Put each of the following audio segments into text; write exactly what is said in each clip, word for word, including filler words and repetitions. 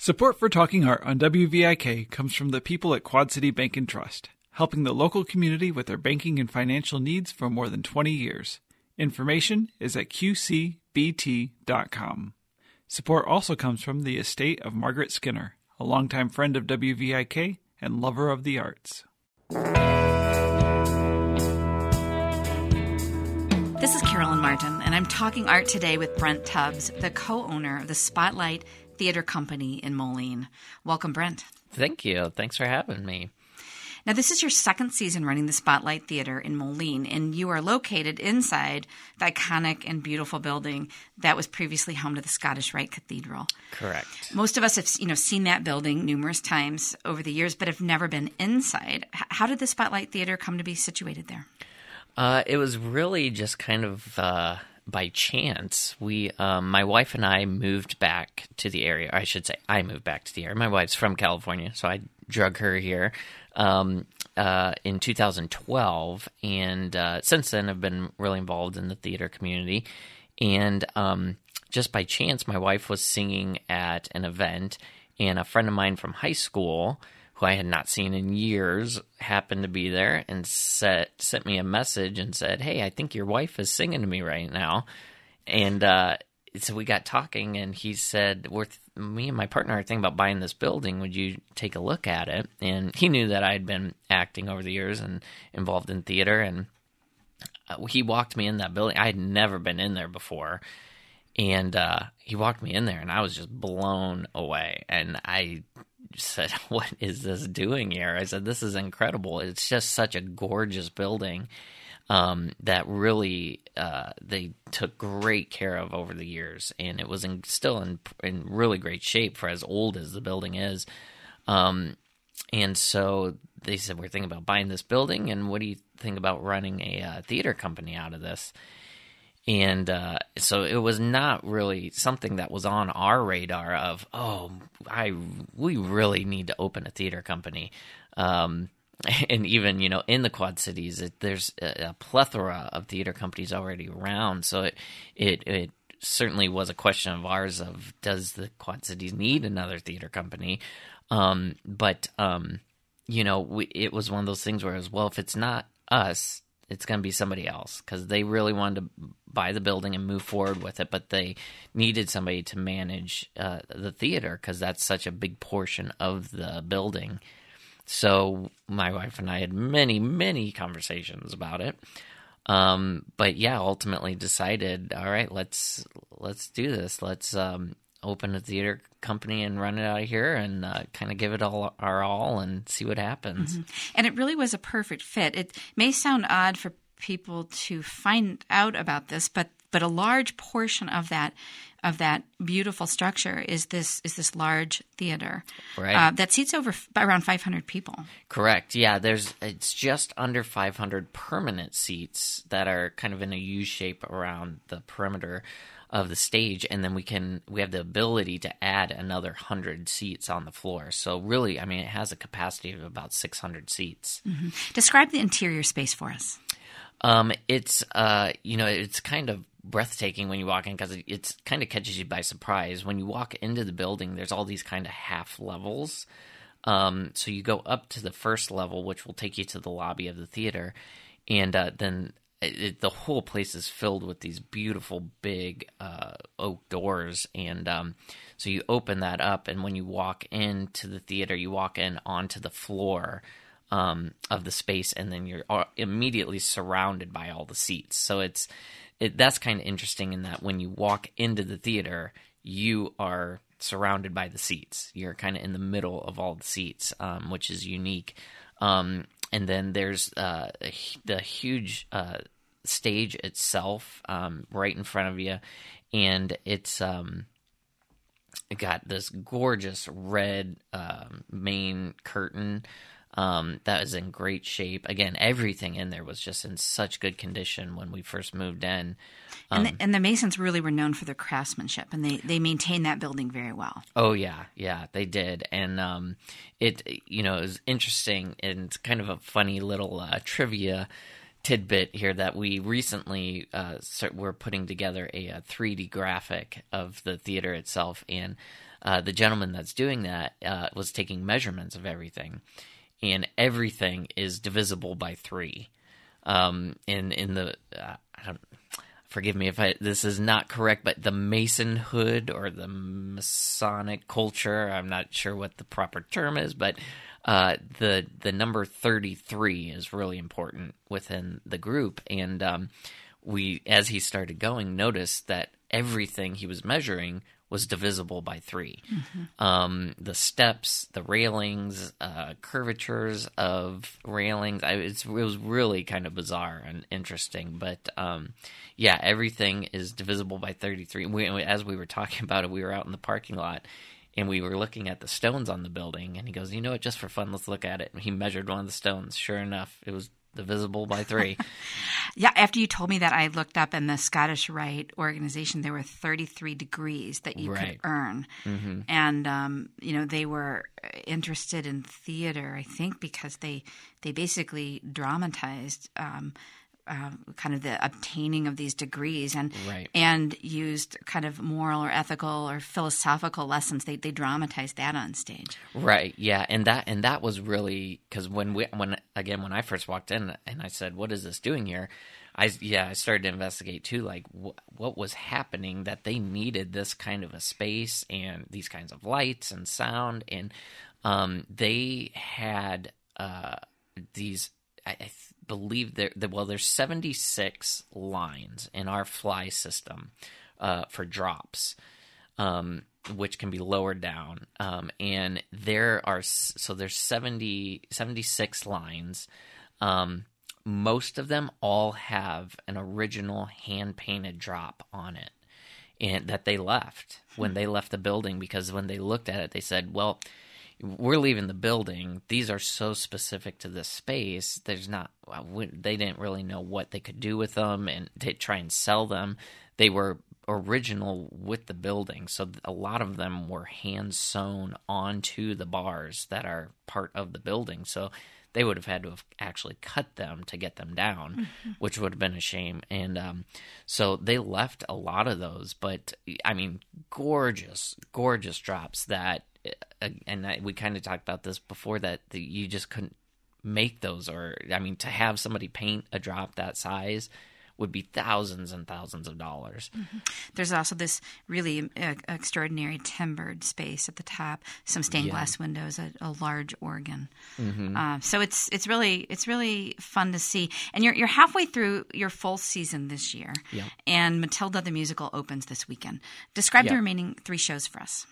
Support for Talking Art on W V I K comes from the people at Quad City Bank and Trust, helping the local community with their banking and financial needs for more than twenty years. Information is at q c b t dot com. Support also comes from the estate of Margaret Skinner, a longtime friend of W V I K and lover of the arts. This is Carolyn Martin, and I'm talking art today with Brent Tubbs, the co-owner of the Spotlight Theater Company in Moline. Welcome, Brent. Thank you. Thanks for having me. Now, this is your second season running the Spotlight Theater in Moline, and you are located inside the iconic and beautiful building that was previously home to the Scottish Rite Cathedral. Correct. Most of us have, you know, seen that building numerous times over the years, but have never been inside. H- how did the Spotlight Theater come to be situated there? Uh, it was really just kind of uh, by chance. We, um, my wife and I moved back to the area. I should say I moved back to the area. My wife's from California, so I drug her here um, uh, in two thousand twelve. And uh, since then, I've been really involved in the theater community. And um, just by chance, my wife was singing at an event, and a friend of mine from high school, who I had not seen in years, happened to be there and set, sent me a message and said, "Hey, I think your wife is singing to me right now." And uh, so we got talking, and he said, We're th- me and my partner are thinking about buying this building. Would you take a look at it? And he knew that I had been acting over the years and involved in theater, and uh, he walked me in that building. I had never been in there before. And uh, he walked me in there, and I was just blown away. And I said, "What is this doing here?" I said, "This is incredible. It's just such a gorgeous building um, that really uh, they took great care of over the years, and it was in, still in, in really great shape for as old as the building is." Um, and so they said, "We're thinking about buying this building, and what do you think about running a uh, theater company out of this?" And uh, so it was not really something that was on our radar of, oh, I we really need to open a theater company. Um, and even, you know, in the Quad Cities, it, there's a, a plethora of theater companies already around. So it, it it certainly was a question of ours of, does the Quad Cities need another theater company? Um, but, um, you know, we, it was one of those things where it was, well, if it's not us, it's going to be somebody else, because they really wanted to buy the building and move forward with it, but they needed somebody to manage uh, the theater, because that's such a big portion of the building. So my wife and I had many, many conversations about it. Um, but yeah, ultimately decided, all right, let's let's do this. Let's um, open a theater company and run it out of here, and uh, kind of give it all our all and see what happens. Mm-hmm. And it really was a perfect fit. It may sound odd for people to find out about this, but but a large portion of that of that beautiful structure is this is this large theater, right? Uh, that seats over f- around five hundred people. Correct. Yeah, there's it's just under five hundred permanent seats that are kind of in a U shape around the perimeter of the stage, and then we can we have the ability to add another one hundred seats on the floor. So really, I mean, it has a capacity of about six hundred seats. Mm-hmm. Describe the interior space for us. Um, it's uh, you know, it's kind of breathtaking when you walk in, because it it's kind of catches you by surprise. When you walk into the building, there's all these kind of half levels. Um, so you go up to the first level, which will take you to the lobby of the theater, and uh, then It, it, the whole place is filled with these beautiful big uh, oak doors, and um, so you open that up, and when you walk into the theater, you walk in onto the floor um, of the space, and then you're immediately surrounded by all the seats. So it's it, that's kind of interesting in that when you walk into the theater, you are surrounded by the seats. You're kind of in the middle of all the seats, um, which is unique. Um, and then there's uh, the huge uh, stage itself um, right in front of you, and it's um, got this gorgeous red um, main curtain um, that is in great shape. Again, everything in there was just in such good condition when we first moved in. Um, and, the, and the Masons really were known for their craftsmanship, and they, they maintained that building very well. Oh, yeah, yeah, they did. And um, it, you know, it was interesting, and it's kind of a funny little uh, trivia tidbit here that we recently uh, start, we're putting together a, a three D graphic of the theater itself, and uh, the gentleman that's doing that uh, was taking measurements of everything, and everything is divisible by three. Um, in in the uh, I don't, forgive me if I this is not correct, but the Masonhood or the Masonic culture, I'm not sure what the proper term is, but uh, the the number thirty-three is really important within the group, and um, we, as he started going, noticed that everything he was measuring was divisible by three. Mm-hmm. Um, the steps, the railings, uh, curvatures of railings, I, it's, it was really kind of bizarre and interesting. But um, yeah, everything is divisible by thirty-three. We, as we were talking about it, we were out in the parking lot, and we were looking at the stones on the building, and he goes, you know what, just for fun, let's look at it. And he measured one of the stones. Sure enough, it was divisible by three. Yeah, after you told me that, I looked up in the Scottish Rite organization, there were thirty-three degrees that you right. could earn. Mm-hmm. And, um, you know, they were interested in theater, I think, because they, they basically dramatized um, uh, kind of the obtaining of these degrees and right. and used kind of moral or ethical or philosophical lessons. They they dramatized that on stage. Right. Yeah, and that and that was really because when we when again when I first walked in and I said, "What is this doing here?" I yeah I started to investigate too, like wh- what was happening that they needed this kind of a space and these kinds of lights and sound, and um, they had uh, these. I, I th- believe there, that well, there's seventy-six lines in our fly system uh, for drops, um, which can be lowered down, um, and there are so there's seventy, seventy-six lines. Um, most of them all have an original hand painted drop on it, and that they left when they left the building, because when they looked at it, they said, well, we're leaving the building. These are so specific to this space. There's not, they didn't really know what they could do with them and to try and sell them. They were original with the building. So a lot of them were hand sewn onto the bars that are part of the building. So they would have had to have actually cut them to get them down, mm-hmm. which would have been a shame. And um, so they left a lot of those. But, I mean, gorgeous, gorgeous drops that, and I, we kind of talked about this before, that the, you just couldn't make those. Or, I mean, to have somebody paint a drop that size would be thousands and thousands of dollars. Mm-hmm. There's also this really uh, extraordinary timbered space at the top, some stained yeah. glass windows, a, a large organ. Mm-hmm. Uh, so it's it's really it's really fun to see. And you're you're halfway through your full season this year, yeah. and Matilda the musical opens this weekend. Describe yeah. the remaining three shows for us.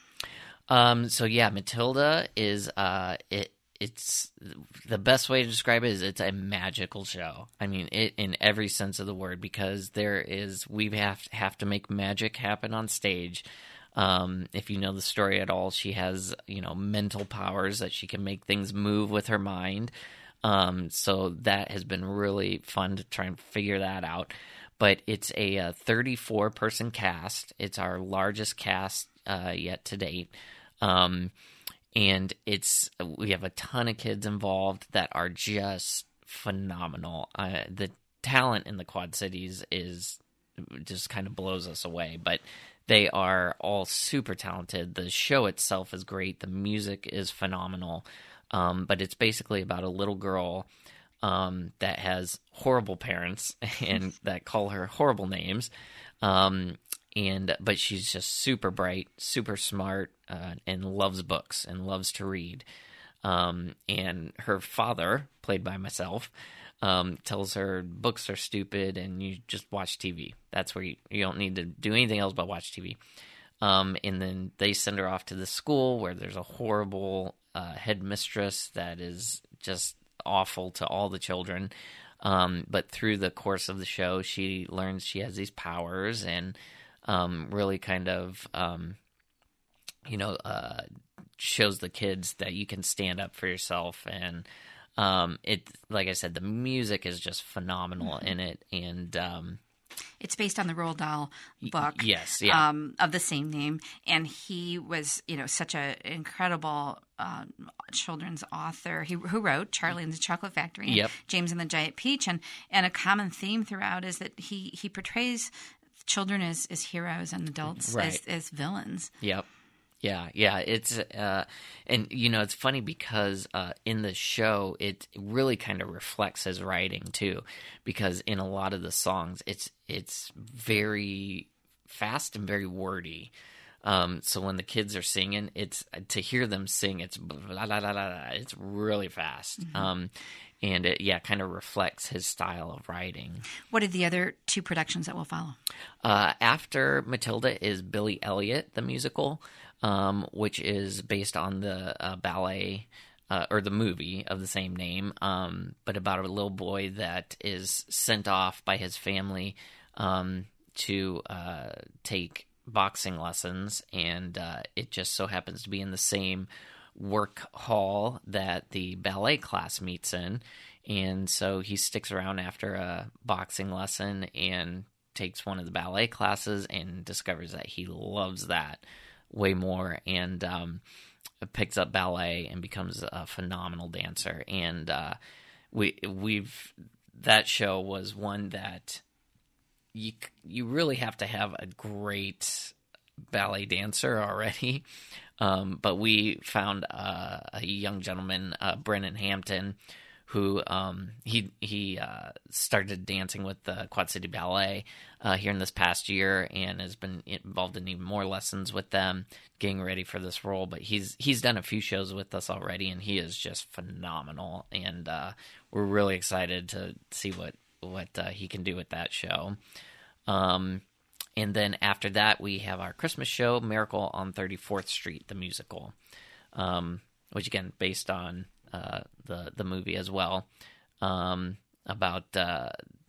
Um. So yeah, Matilda is uh it. It's the best way to describe it is it's a magical show. I mean, it in every sense of the word, because there is we have have to make magic happen on stage. Um, if you know the story at all, she has you know mental powers that she can make things move with her mind. Um, so that has been really fun to try and figure that out. But it's a, a thirty-four person cast. It's our largest cast uh, yet to date. Um, And it's we have a ton of kids involved that are just phenomenal. Uh, the talent in the Quad Cities is just kind of blows us away. But they are all super talented. The show itself is great. The music is phenomenal. Um, but it's basically about a little girl um, that has horrible parents and that call her horrible names. Um, and but she's just super bright, super smart, uh, and loves books and loves to read. Um, and her father, played by myself, um, tells her books are stupid and you just watch T V. That's where you, you don't need to do anything else but watch T V. Um, and then they send her off to the school where there's a horrible uh, headmistress that is just awful to all the children. Um, but through the course of the show, she learns she has these powers and um, really kind of, um, you know, uh, shows the kids that you can stand up for yourself. And um, it, like I said, the music is just phenomenal mm-hmm. in it. And um, it's based on the Roald Dahl book, y- yes, yeah. um, of the same name. And he was, you know, such an incredible uh, children's author. He who wrote Charlie and the Chocolate Factory, and yep. James and the Giant Peach, and and a common theme throughout is that he he portrays children as, as heroes and adults right. as, as villains. Yep. Yeah, yeah, it's uh, and you know it's funny because uh, in the show it really kind of reflects his writing too, because in a lot of the songs it's it's very fast and very wordy. Um, so when the kids are singing, it's to hear them sing, it's blah, blah, blah, blah, it's really fast. Mm-hmm. Um, and it, yeah, kind of reflects his style of writing. What are the other two productions that will follow? Uh, after Matilda is Billy Elliot, the musical, um, which is based on the uh, ballet uh, or the movie of the same name, um, but about a little boy that is sent off by his family um, to uh, take boxing lessons, and uh, it just so happens to be in the same work hall that the ballet class meets in, and so he sticks around after a boxing lesson and takes one of the ballet classes and discovers that he loves that way more, and um, picks up ballet and becomes a phenomenal dancer. And uh, we we've that show was one that you you really have to have a great ballet dancer already. Um, but we found uh, a young gentleman, uh, Brennan Hampton, who um, he he uh, started dancing with the Quad City Ballet uh, here in this past year, and has been involved in even more lessons with them, getting ready for this role. But he's he's done a few shows with us already, and he is just phenomenal. And uh, we're really excited to see what what uh, he can do with that show. Um, and then after that, we have our Christmas show, Miracle on thirty-fourth Street, the musical, um, which again based on uh, the the movie as well, um, about uh,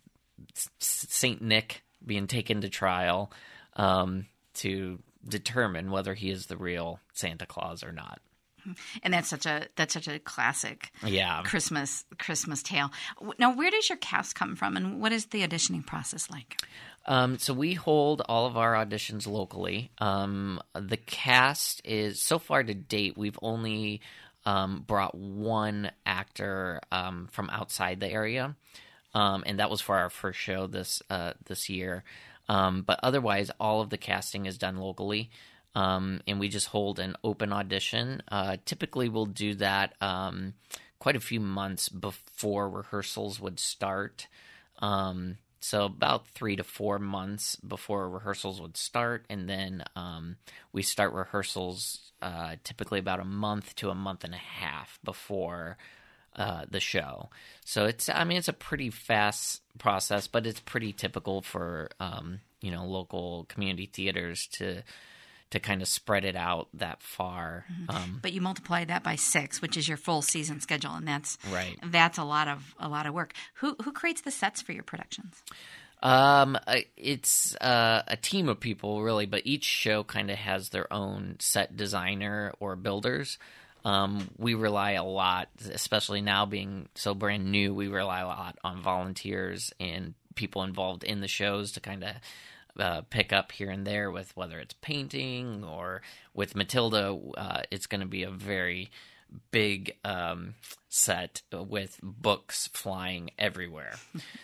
Saint Nick being taken to trial um, to determine whether he is the real Santa Claus or not. And that's such a that's such a classic yeah. Christmas Christmas tale. Now, where does your cast come from, and what is the auditioning process like? Um, so we hold all of our auditions locally. Um, the cast is, so far to date, we've only um, brought one actor um, from outside the area, um, and that was for our first show this uh, this year. Um, but otherwise, all of the casting is done locally. Um, and we just hold an open audition. Uh, typically, we'll do that um, quite a few months before rehearsals would start. Um, so about three to four months before rehearsals would start. And then um, we start rehearsals uh, typically about a month to a month and a half before uh, the show. So it's, I mean, it's a pretty fast process, but it's pretty typical for, um, you know, local community theaters to to kind of spread it out that far. Mm-hmm. Um, but you multiply that by six, which is your full season schedule, and that's right. That's a lot of a lot of work. Who who creates the sets for your productions? Um, it's uh, a team of people, really, but each show kind of has their own set designer or builders. Um, we rely a lot, especially now being so brand new, we rely a lot on volunteers and people involved in the shows to kind of Uh, pick up here and there with whether it's painting or with Matilda, uh, it's going to be a very big um, set with books flying everywhere.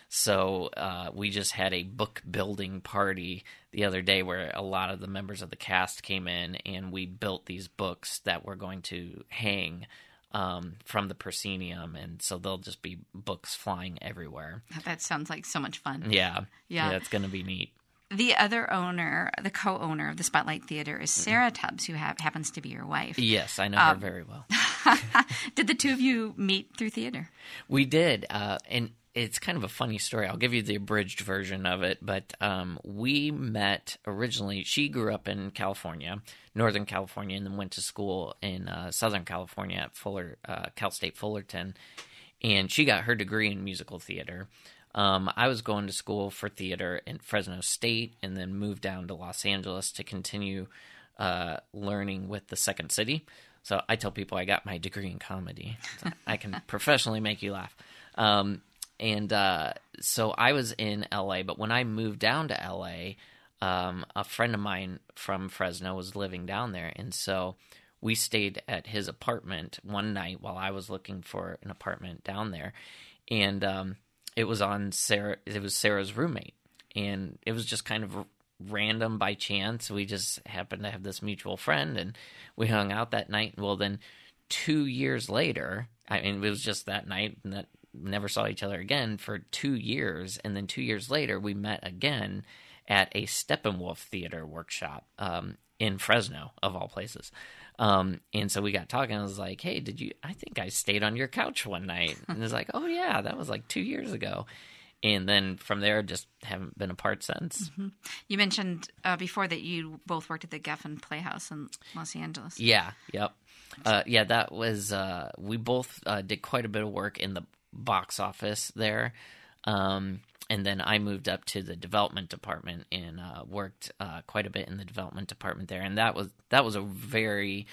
So uh, we just had a book building party the other day where a lot of the members of the cast came in and we built these books that we're going to hang um, from the proscenium, and so they'll just be books flying everywhere. That sounds like so much fun. Yeah, yeah, yeah it's going to be neat. The other owner, the co-owner of the Spotlight Theater, is Sarah Tubbs, who ha- happens to be your wife. Yes, I know um, her very well. Did the two of you meet through theater? We did, uh, and it's kind of a funny story. I'll give you the abridged version of it, but um, we met originally. She grew up in California, Northern California, and then went to school in uh, Southern California at Fuller, uh, Cal State Fullerton, and she got her degree in musical theater. Um, I was going to school for theater in Fresno State and then moved down to Los Angeles to continue uh, learning with the Second City. So I tell people I got my degree in comedy. So I can professionally make you laugh. Um, and uh, so I was in L A, but when I moved down to L A, um, a friend of mine from Fresno was living down there. And so we stayed at his apartment one night while I was looking for an apartment down there. And um It was on Sarah. It was Sarah's roommate, and it was just kind of random by chance. We just happened to have this mutual friend, and we hung out that night. Well, then two years later, I mean, it was just that night, and that never saw each other again for two years. And then two years later, we met again at a Steppenwolf Theater workshop um, in Fresno, of all places. Um, and so we got talking. I was like, hey, did you, I think I stayed on your couch one night. And it was like, oh yeah, that was like two years ago. And then from there, just haven't been apart since. Mm-hmm. You mentioned uh, before that you both worked at the Geffen Playhouse in Los Angeles. Yeah. Yep. Uh, yeah, that was, uh, we both uh, did quite a bit of work in the box office there. Um, and then I moved up to the development department and uh, worked uh, quite a bit in the development department there. And that was that was a very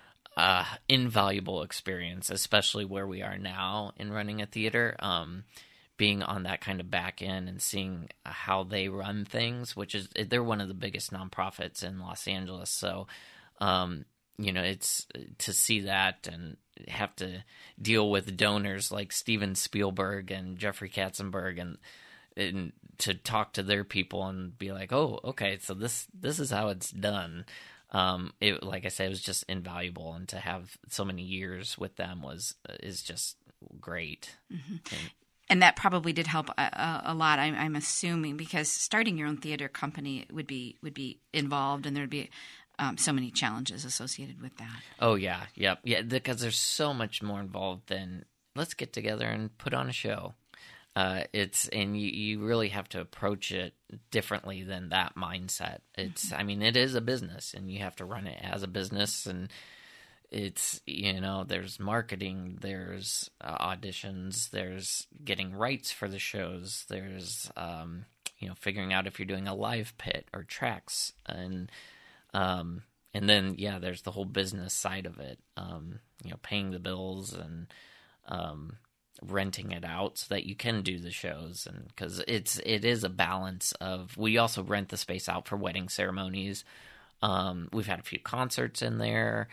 uh, invaluable experience, especially where we are now in running a theater. Um, being on that kind of back end and seeing how they run things, which is they're one of the biggest nonprofits in Los Angeles. So, um, you know, it's to see that and have to deal with donors like Steven Spielberg and Jeffrey Katzenberg and. And to talk to their people and be like, oh, okay, so this this is how it's done. Um, it, like I said, it was just invaluable, and to have so many years with them was is just great. Mm-hmm. And, and that probably did help a, a lot. I'm, I'm assuming, because starting your own theater company would be would be involved, and there'd be um, so many challenges associated with that. Oh yeah, yep, yeah, because there's so much more involved than let's get together and put on a show. Uh, it's and you, you really have to approach it differently than that mindset. It's mm-hmm. I mean, it is a business, and you have to run it as a business, and it's, you know, there's marketing, there's uh, auditions, there's getting rights for the shows, there's um, you know, figuring out if you're doing a live pit or tracks, and um, and then yeah, there's the whole business side of it. Um, you know, paying the bills and um. renting it out so that you can do the shows, and because it's it is a balance of, we also rent the space out for wedding ceremonies. Um, we've had a few concerts in there.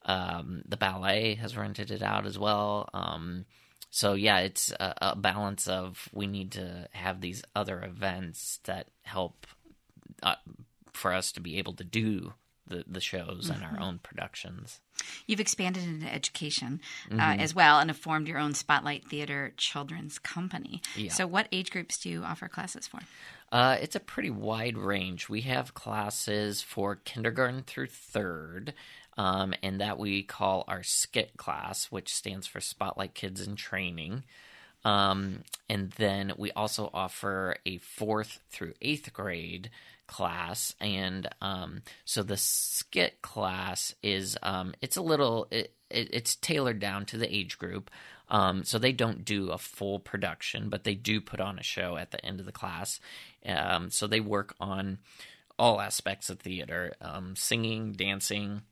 Um, the ballet has rented it out as well. Um, so yeah, it's a, a balance of, we need to have these other events that help uh, for us to be able to do the, the shows mm-hmm. and our own productions. You've expanded into education uh, mm-hmm. as well, and have formed your own Spotlight Theater Children's Company. Yeah. So what age groups do you offer classes for? Uh, it's a pretty wide range. We have classes for kindergarten through third, um, and that we call our SKIT class, which stands for Spotlight Kids in Training. Um, and then we also offer a fourth through eighth grade class, and um, so the SKIT class is um, it's a little it, it, it's tailored down to the age group, um, so they don't do a full production, but they do put on a show at the end of the class. Um, so they work on all aspects of theater: um, singing, dancing,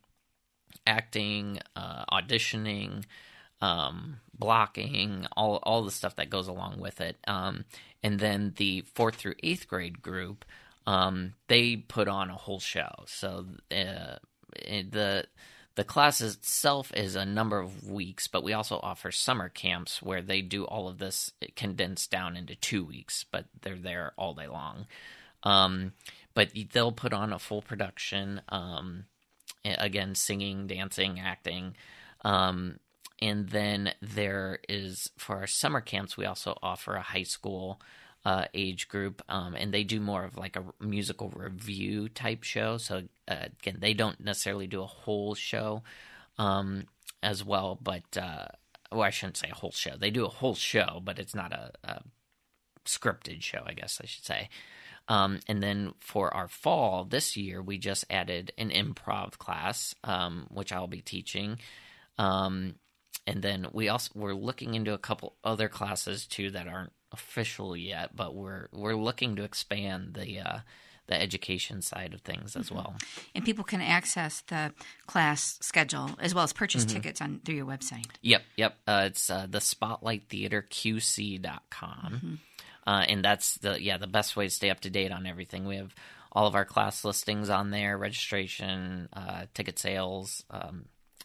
acting, uh, auditioning, um, blocking, all all the stuff that goes along with it. Um, and then the fourth through eighth grade group, um, they put on a whole show. So uh, the the class itself is a number of weeks, but we also offer summer camps where they do all of this condensed down into two weeks, but they're there all day long. Um, but they'll put on a full production, um, again, singing, dancing, acting. Um, and then there is, for our summer camps, we also offer a high school uh, age group, um, and they do more of like a musical review type show. So uh, again, they don't necessarily do a whole show um, as well, but uh, well, I shouldn't say a whole show. They do a whole show, but it's not a, a scripted show, I guess I should say. Um, and then for our fall this year, we just added an improv class, um, which I'll be teaching. Um, and then we also we're looking into a couple other classes too that aren't official yet, but we're we're looking to expand the uh, the education side of things as mm-hmm. well. And people can access the class schedule as well as purchase mm-hmm. tickets on through your website. Yep, yep. Uh, it's uh, the spotlight theater q c dot com. Mm-hmm. Uh, and that's the yeah the best way to stay up to date on everything. We have all of our class listings on there, registration, uh, ticket sales, um,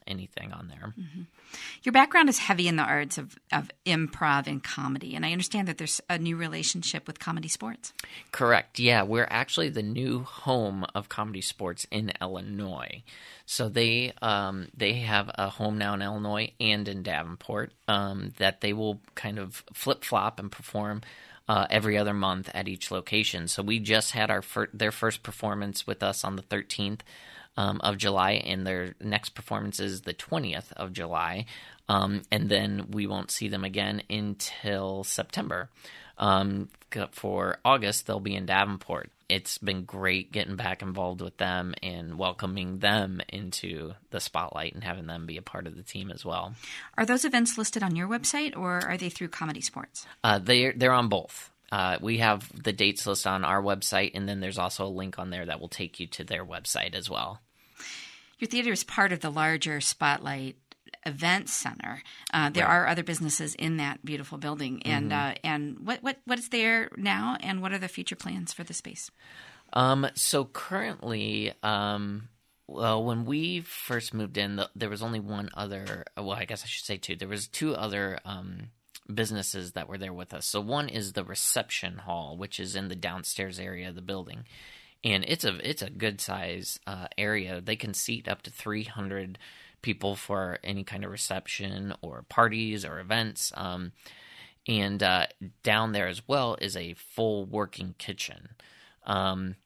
anything on there. Mm-hmm. Your background is heavy in the arts of, of improv and comedy, and I understand that there's a new relationship with Comedy Sports. Correct. Yeah, we're actually the new home of Comedy Sports in Illinois. So they um, they have a home now in Illinois and in Davenport um, that they will kind of flip-flop and perform uh, every other month at each location. So we just had our fir- their first performance with us on the thirteenth um, of July, and their next performance is the twentieth of July. Um, and then we won't see them again until September. Um, for August, they'll be in Davenport. It's been great getting back involved with them and welcoming them into the spotlight and having them be a part of the team as well. Are those events listed on your website, or are they through Comedy Sports? Uh, they're, they're on both. Uh, we have the dates listed on our website, and then there's also a link on there that will take you to their website as well. Your theater is part of the larger Spotlight Event Center. Uh, there Right. are other businesses in that beautiful building. And Mm-hmm. uh, and what, what what is there now, and what are the future plans for the space? Um, so currently, um, well, when we first moved in, the, there was only one other, well, I guess I should say two. There was two other um, businesses that were there with us. So one is the reception hall, which is in the downstairs area of the building. And it's a it's a good size uh, area. They can seat up to three hundred people for any kind of reception or parties or events. Um, and uh, down there as well is a full working kitchen. Um,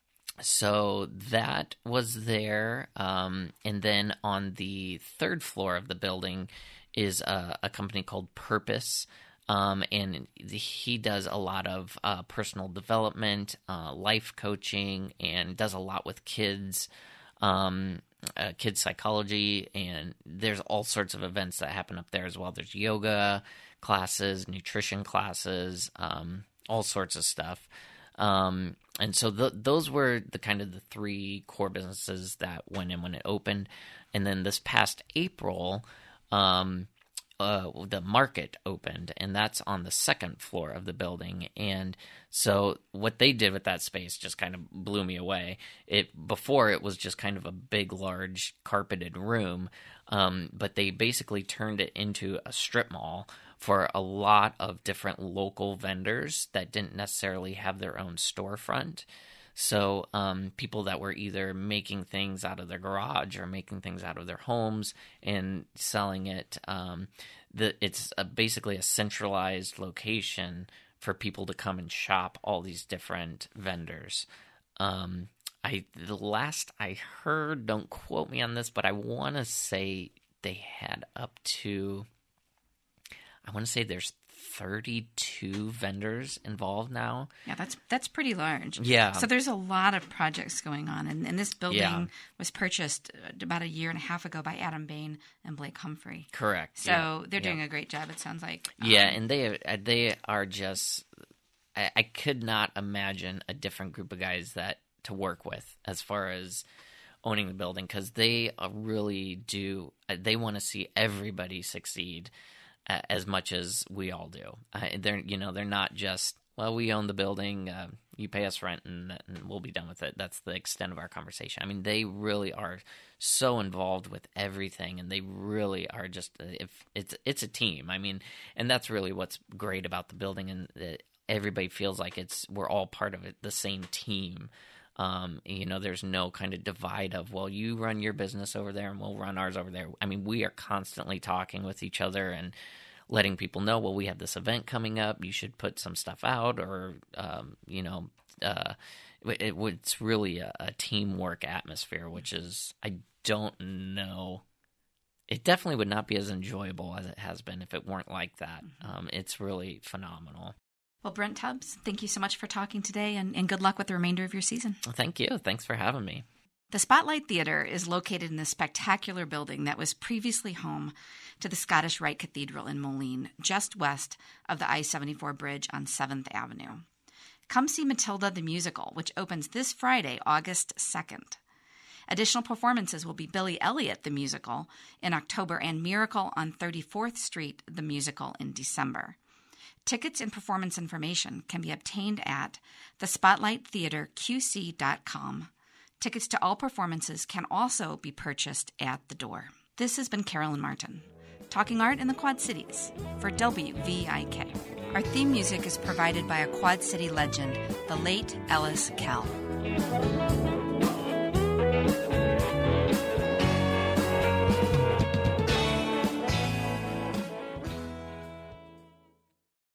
so that was there. Um, and then on the third floor of the building is a, a company called Purpose. Um, and he does a lot of uh, personal development, uh, life coaching, and does a lot with kids, um, uh, kids psychology, and there's all sorts of events that happen up there as well. There's yoga classes, nutrition classes, um, all sorts of stuff. Um, and so th- those were the kind of the three core businesses that went in when it opened. And then this past April, um, Uh, the market opened, and that's on the second floor of the building. And so what they did with that space just kind of blew me away. It before it was just kind of a big, large carpeted room, um, but they basically turned it into a strip mall for a lot of different local vendors that didn't necessarily have their own storefront. So um, people that were either making things out of their garage or making things out of their homes and selling it, um, the, it's a, basically a centralized location for people to come and shop all these different vendors. Um, I the last I heard, don't quote me on this, but I want to say they had up to, I want to say there's thirty-two vendors involved now. Yeah, that's that's pretty large. Yeah. So there's a lot of projects going on, and, and this building Yeah. was purchased about a year and a half ago by Adam Bain and Blake Humphrey. Correct. So yeah. they're doing yeah. a great job, it sounds like. Yeah, Um, and they they are just. I, I could not imagine a different group of guys that to work with as far as owning the building, because they uh, really do. Uh, they want to see everybody succeed uh, as much as we all do. Uh, they're you know they're not just, well, we own the building, uh, you pay us rent, and, and we'll be done with it. That's the extent of our conversation. I mean, they really are so involved with everything, and they really are just. If it's it's a team. I mean, and that's really what's great about the building, and uh, everybody feels like it's we're all part of it, the same team. Um, you know, there's no kind of divide of, well, you run your business over there and we'll run ours over there. I mean, we are constantly talking with each other and letting people know, well, we have this event coming up. You should put some stuff out, or, um, you know, uh, it, it's really a, a teamwork atmosphere, which is, I don't know. It definitely would not be as enjoyable as it has been if it weren't like that. Um, it's really phenomenal. Well, Brent Tubbs, thank you so much for talking today, and, and good luck with the remainder of your season. Thank you. Thanks for having me. The Spotlight Theatre is located in this spectacular building that was previously home to the Scottish Rite Cathedral in Moline, just west of the I seventy-four bridge on seventh Avenue. Come see Matilda the Musical, which opens this Friday, August second. Additional performances will be Billy Elliot the Musical in October and Miracle on thirty-fourth Street the Musical in December. Tickets and performance information can be obtained at the spotlight theatre q c dot com. Tickets to all performances can also be purchased at the door. This has been Carolyn Martin, talking art in the Quad Cities for W V I K. Our theme music is provided by a Quad City legend, the late Ellis Kell.